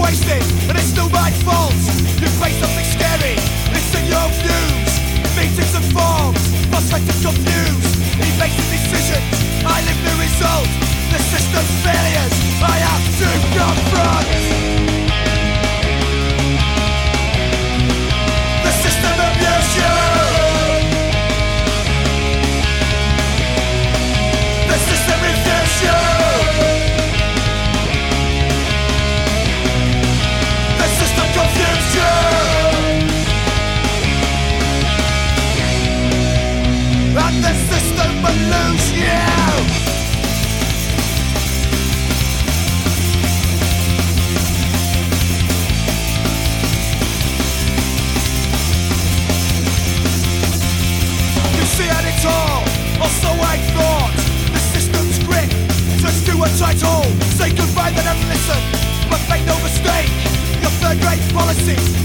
wasted, and it's still my fault. You face something scary, it's in your views. Meetings and forms, frustrated, confused. He makes a decision, I live the result. The system's failures, I have to confront. The system abused you. The system refused you. The system confused you. And the system will lose you. See at it all, or so I thought. The system's grip turns to a title. Say goodbye then and listen, but make no mistake, your third-rate policies